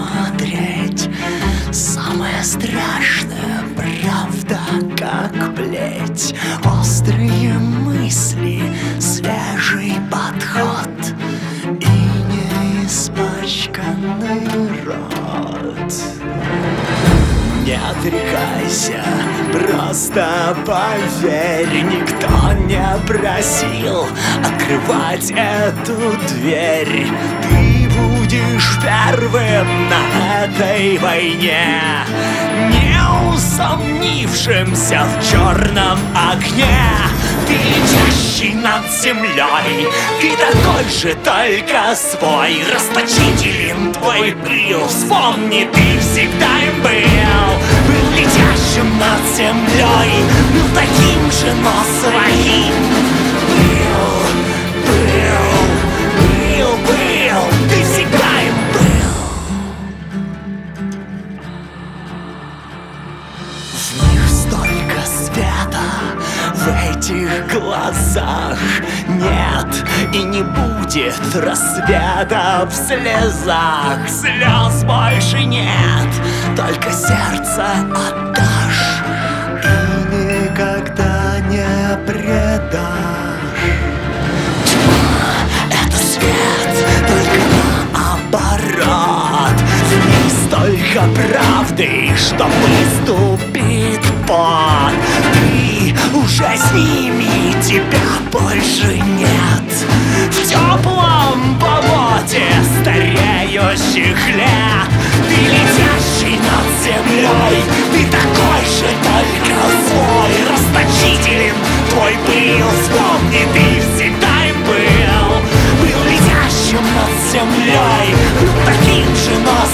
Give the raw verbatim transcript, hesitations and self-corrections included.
смотреть. Самое страшное, правда, как плеть. Острые мысли, свежий подход и не испачканный рот. Не отрекайся, просто поверь. Никто не просил открывать эту дверь. Ты будешь первым на этой войне, не усомнившимся в черном огне. Ты летящий над землей, ты такой же, только свой. Расточителен твой пыл, вспомни, ты всегда им был. Был летящим над землей, был таким же, но своим. Был, был, был, был, ты всегда им был. В них столько света, в этих глазах нет и не будет рассвета в слезах. Слез больше нет, только сердце отдашь и никогда не предашь. Тьма — это свет, только наоборот. В ней столько правды, что выступит пот. Ты уже с ними, тебя больше нет. В теплом болоте стареющих лет. Ты летящий над землей, ты такой же, только свой. Расточителен твой пыл, вспомни, ты всегда им был. Был летящим над землей, был таким же, но